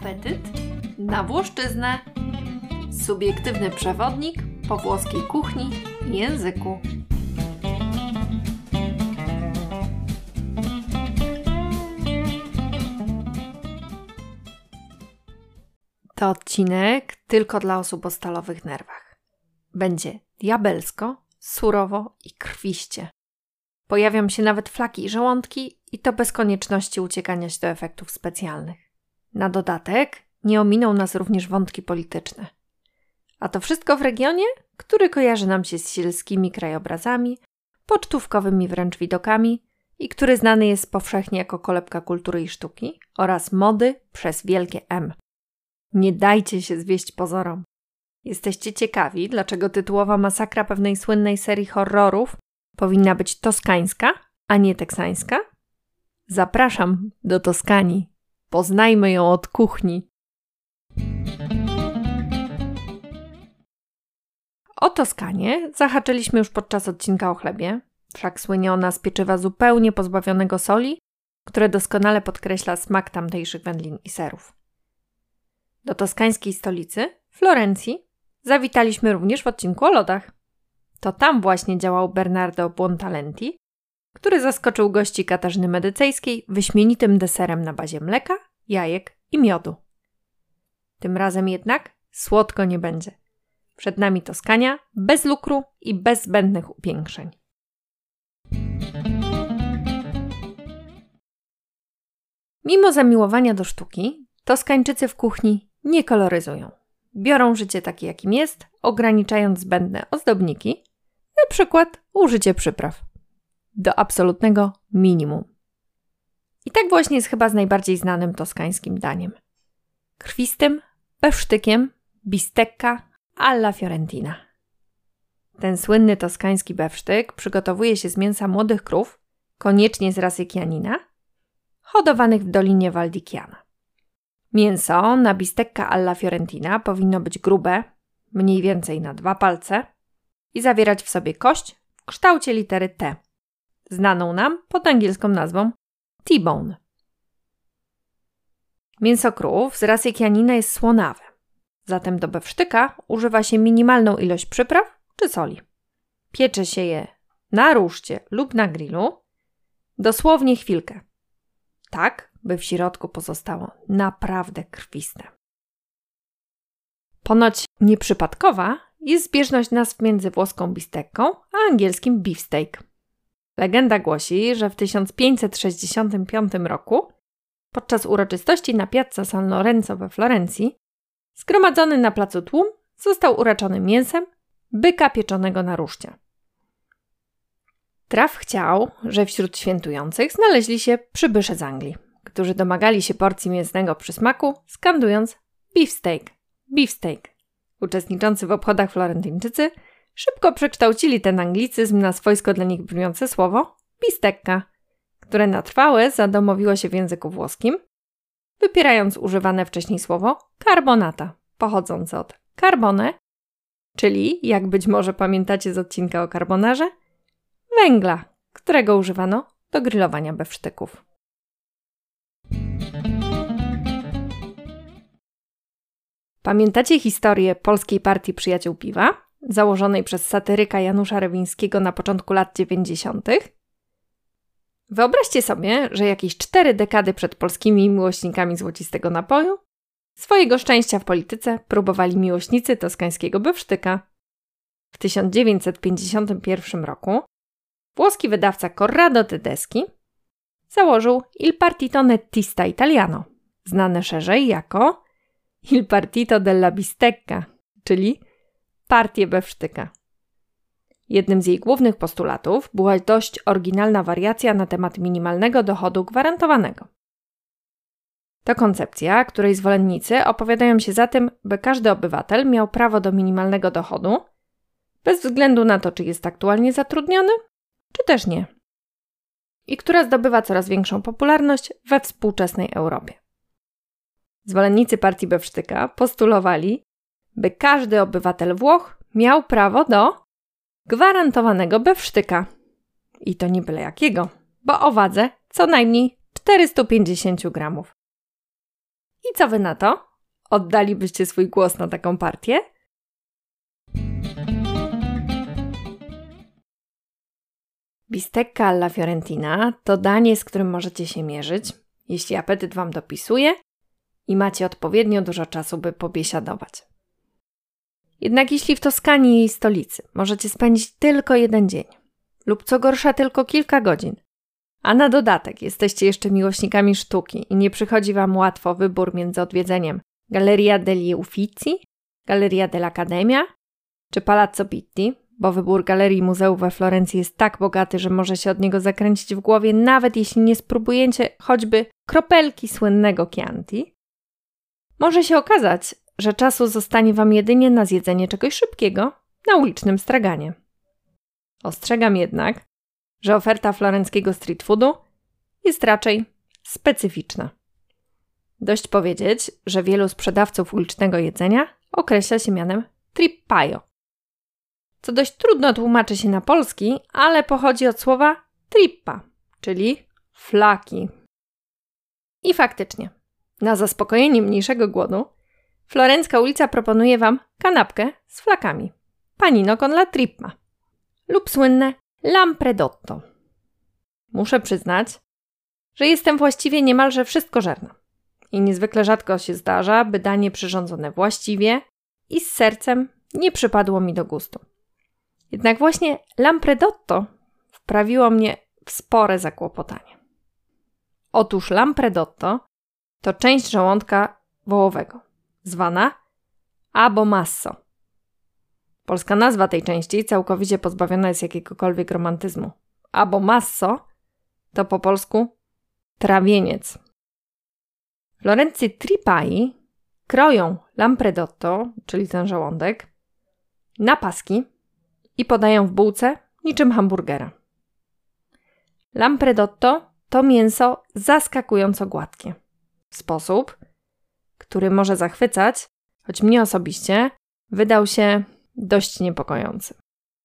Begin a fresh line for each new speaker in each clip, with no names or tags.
apetyt na Włoszczyznę. Subiektywny przewodnik po włoskiej kuchni i języku. To odcinek tylko dla osób o stalowych nerwach. Będzie diabelsko, surowo i krwiście. Pojawią się nawet flaki i żołądki i to bez konieczności uciekania się do efektów specjalnych. Na dodatek nie ominą nas również wątki polityczne. A to wszystko w regionie, który kojarzy nam się z sielskimi krajobrazami, pocztówkowymi wręcz widokami i który znany jest powszechnie jako kolebka kultury i sztuki oraz mody przez wielkie M. Nie dajcie się zwieść pozorom. Jesteście ciekawi, dlaczego tytułowa masakra pewnej słynnej serii horrorów powinna być toskańska, a nie teksańska? Zapraszam do Toskanii. Poznajmy ją od kuchni. O Toskanię zahaczyliśmy już podczas odcinka o chlebie, wszak słynie ona z pieczywa zupełnie pozbawionego soli, które doskonale podkreśla smak tamtejszych wędlin i serów. Do toskańskiej stolicy, Florencji, zawitaliśmy również w odcinku o lodach. To tam właśnie działał Bernardo Buontalenti, który zaskoczył gości Katarzyny Medycejskiej wyśmienitym deserem na bazie mleka, jajek i miodu. Tym razem jednak słodko nie będzie. Przed nami Toskania bez lukru i bez zbędnych upiększeń. Mimo zamiłowania do sztuki, Toskańczycy w kuchni nie koloryzują. Biorą życie takie, jakim jest, ograniczając zbędne ozdobniki, na przykład użycie przypraw, do absolutnego minimum. I tak właśnie jest chyba z najbardziej znanym toskańskim daniem. Krwistym bewsztykiem bistecca alla fiorentina. Ten słynny toskański bewsztyk przygotowuje się z mięsa młodych krów, koniecznie z rasy Chianina, hodowanych w Dolinie Val di Chiana. Mięso na bistecca alla fiorentina powinno być grube, mniej więcej na 2 palce i zawierać w sobie kość w kształcie litery T, znaną nam pod angielską nazwą T-bone. Mięso krów z rasy Chianina jest słonawe, zatem do bewsztyka używa się minimalną ilość przypraw czy soli. Piecze się je na ruszcie lub na grillu dosłownie chwilkę, tak by w środku pozostało naprawdę krwiste. Ponoć nieprzypadkowa jest zbieżność nazw między włoską bistecką a angielskim beefsteak. Legenda głosi, że w 1565 roku, podczas uroczystości na Piazza San Lorenzo we Florencji, zgromadzony na placu tłum został uraczony mięsem byka pieczonego na ruszcie. Traf chciał, że wśród świętujących znaleźli się przybysze z Anglii, którzy domagali się porcji mięsnego przysmaku, skandując beefsteak, beefsteak. Uczestniczący w obchodach Florentyńczycy szybko przekształcili ten anglicyzm na swojsko dla nich brzmiące słowo bistecca, które na trwałe zadomowiło się w języku włoskim, wypierając używane wcześniej słowo carbonata, pochodzące od carbone, czyli, jak być może pamiętacie z odcinka o carbonarze, węgla, którego używano do grillowania bewsztyków. Pamiętacie historię Polskiej Partii Przyjaciół Piwa, założonej przez satyryka Janusza Rewińskiego na początku lat 90. Wyobraźcie sobie, że jakieś 4 dekady przed polskimi miłośnikami złocistego napoju swojego szczęścia w polityce próbowali miłośnicy toskańskiego bewsztyka. W 1951 roku włoski wydawca Corrado Tedeschi założył Il Partito Nettista Italiano, znane szerzej jako Il Partito della Bistecca, czyli Partię Bewsztyka. Jednym z jej głównych postulatów była dość oryginalna wariacja na temat minimalnego dochodu gwarantowanego. To koncepcja, której zwolennicy opowiadają się za tym, by każdy obywatel miał prawo do minimalnego dochodu, bez względu na to, czy jest aktualnie zatrudniony, czy też nie. I która zdobywa coraz większą popularność we współczesnej Europie. Zwolennicy partii bewsztyka postulowali, by każdy obywatel Włoch miał prawo do gwarantowanego bewsztyka. I to nie byle jakiego, bo o wadze co najmniej 450 gramów. I co wy na to? Oddalibyście swój głos na taką partię? Bistecca alla Fiorentina to danie, z którym możecie się mierzyć, jeśli apetyt wam dopisuje i macie odpowiednio dużo czasu, by pobiesiadować. Jednak jeśli w Toskanii i jej stolicy możecie spędzić tylko jeden dzień lub co gorsza tylko kilka godzin, a na dodatek jesteście jeszcze miłośnikami sztuki i nie przychodzi wam łatwo wybór między odwiedzeniem Galleria degli Uffizi, Galleria dell'Accademia czy Palazzo Pitti, bo wybór galerii i muzeów we Florencji jest tak bogaty, że może się od niego zakręcić w głowie, nawet jeśli nie spróbujecie choćby kropelki słynnego Chianti, może się okazać, że czasu zostanie wam jedynie na zjedzenie czegoś szybkiego na ulicznym straganie. Ostrzegam jednak, że oferta florenckiego street foodu jest raczej specyficzna. Dość powiedzieć, że wielu sprzedawców ulicznego jedzenia określa się mianem trippaio, co dość trudno tłumaczy się na polski, ale pochodzi od słowa trippa, czyli flaki. I faktycznie, na zaspokojenie mniejszego głodu, florencka ulica proponuje wam kanapkę z flakami, panino con la trippa lub słynne lampredotto. Muszę przyznać, że jestem właściwie niemalże wszystkożerna i niezwykle rzadko się zdarza, by danie przyrządzone właściwie i z sercem nie przypadło mi do gustu. Jednak właśnie lampredotto wprawiło mnie w spore zakłopotanie. Otóż lampredotto to część żołądka wołowego, zwana abomasso. Polska nazwa tej części całkowicie pozbawiona jest jakiegokolwiek romantyzmu. Abomasso to po polsku trawieniec. Florency trippai kroją lampredotto, czyli ten żołądek, na paski i podają w bułce niczym hamburgera. Lampredotto to mięso zaskakująco gładkie. W sposób, który może zachwycać, choć mnie osobiście wydał się dość niepokojący.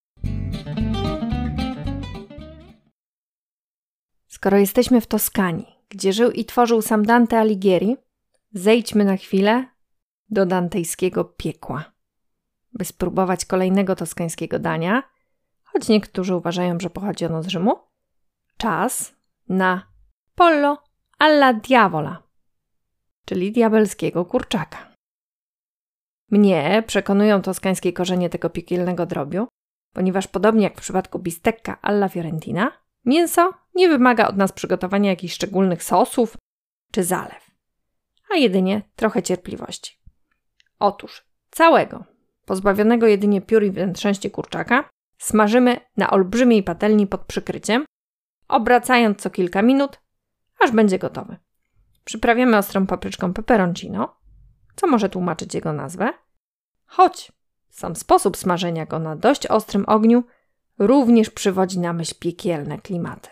Skoro jesteśmy w Toskanii, gdzie żył i tworzył sam Dante Alighieri, zejdźmy na chwilę do dantejskiego piekła, by spróbować kolejnego toskańskiego dania, choć niektórzy uważają, że pochodzi ono z Rzymu. Czas na pollo alla diavola, czyli diabelskiego kurczaka. Mnie przekonują toskańskie korzenie tego piekielnego drobiu, ponieważ podobnie jak w przypadku bistecca alla fiorentina, mięso nie wymaga od nas przygotowania jakichś szczególnych sosów czy zalew, a jedynie trochę cierpliwości. Otóż całego, pozbawionego jedynie piór i wnętrzności kurczaka, smażymy na olbrzymiej patelni pod przykryciem, obracając co kilka minut, aż będzie gotowy. Przyprawiamy ostrą papryczką peperoncino, co może tłumaczyć jego nazwę, choć sam sposób smażenia go na dość ostrym ogniu również przywodzi na myśl piekielne klimaty.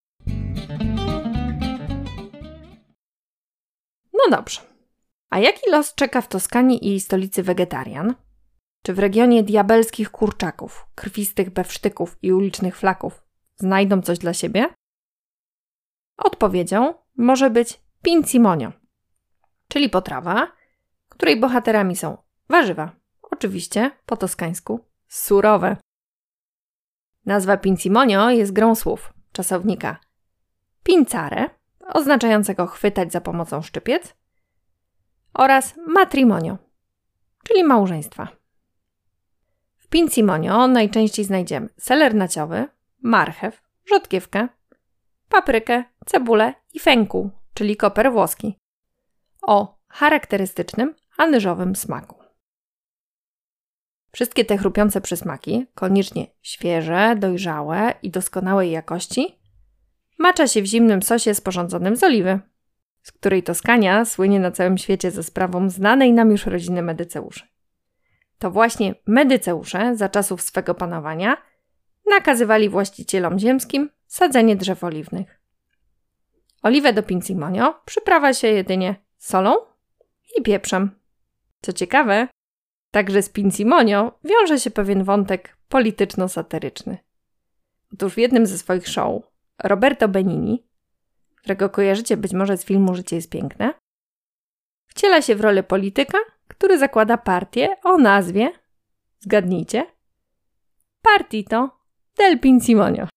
No dobrze. A jaki los czeka w Toskanii i jej stolicy wegetarian? Czy w regionie diabelskich kurczaków, krwistych bewsztyków i ulicznych flaków znajdą coś dla siebie? Odpowiedzią może być pinzimonio, czyli potrawa, której bohaterami są warzywa, oczywiście po toskańsku surowe. Nazwa pinzimonio jest grą słów czasownika pinzare, oznaczającego chwytać za pomocą szczypiec, oraz matrimonio, czyli małżeństwa. W pinzimonio najczęściej znajdziemy seler naciowy, marchew, rzodkiewkę, paprykę, cebulę i fenku, czyli koper włoski, o charakterystycznym anyżowym smaku. Wszystkie te chrupiące przysmaki, koniecznie świeże, dojrzałe i doskonałej jakości, macza się w zimnym sosie sporządzonym z oliwy, z której Toskania słynie na całym świecie ze sprawą znanej nam już rodziny Medyceuszy. To właśnie Medyceusze za czasów swego panowania nakazywali właścicielom ziemskim sadzenie drzew oliwnych. Oliwę do pinzimonio przyprawa się jedynie solą i pieprzem. Co ciekawe, także z pinzimonio wiąże się pewien wątek polityczno-satyryczny. Otóż w jednym ze swoich show Roberto Benigni, którego kojarzycie być może z filmu Życie jest piękne, w wciela się w rolę polityka, który zakłada partię o nazwie, zgadnijcie, Partito del Pinzimonio.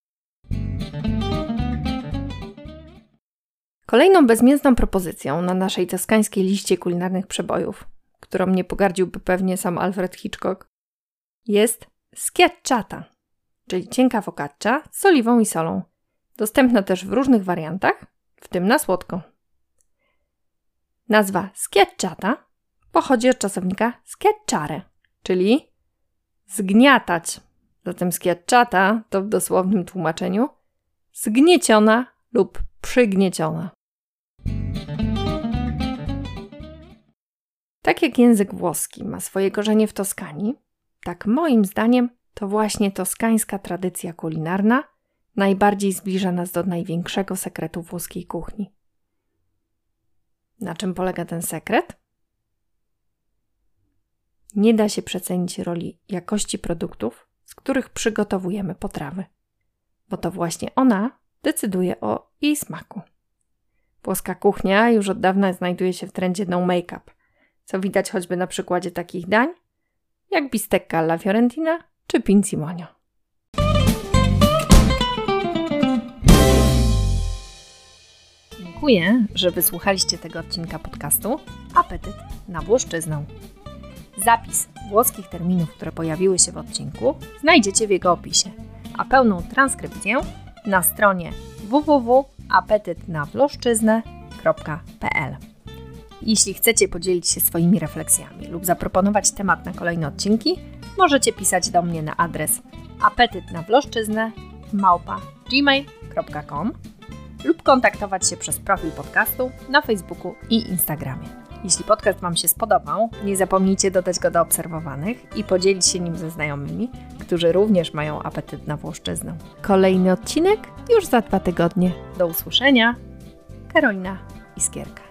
Kolejną bezmięsną propozycją na naszej toskańskiej liście kulinarnych przebojów, którą nie pogardziłby pewnie sam Alfred Hitchcock, jest schiacciata, czyli cienka focaccia z oliwą i solą, dostępna też w różnych wariantach, w tym na słodko. Nazwa schiacciata pochodzi od czasownika schiacciare, czyli zgniatać. Zatem schiacciata to w dosłownym tłumaczeniu zgnieciona lub przygnieciona. Tak jak język włoski ma swoje korzenie w Toskanii, tak moim zdaniem to właśnie toskańska tradycja kulinarna najbardziej zbliża nas do największego sekretu włoskiej kuchni. Na czym polega ten sekret? Nie da się przecenić roli jakości produktów, z których przygotowujemy potrawy, bo to właśnie ona decyduje o jej smaku. Włoska kuchnia już od dawna znajduje się w trendzie no make-up, co widać choćby na przykładzie takich dań, jak bistecca alla fiorentina czy pinzimonio. Dziękuję, że wysłuchaliście tego odcinka podcastu Apetyt na Włoszczyznę. Zapis włoskich terminów, które pojawiły się w odcinku, znajdziecie w jego opisie, a pełną transkrypcję na stronie www.apetytnawłoszczyznę.pl. Jeśli chcecie podzielić się swoimi refleksjami lub zaproponować temat na kolejne odcinki, możecie pisać do mnie na adres apetytnawłoszczyznę@gmail.com lub kontaktować się przez profil podcastu na Facebooku i Instagramie. Jeśli podcast Wam się spodobał, nie zapomnijcie dodać go do obserwowanych i podzielić się nim ze znajomymi, którzy również mają apetyt na Włoszczyznę. Kolejny odcinek już za 2 tygodnie. Do usłyszenia. Karolina Iskierka.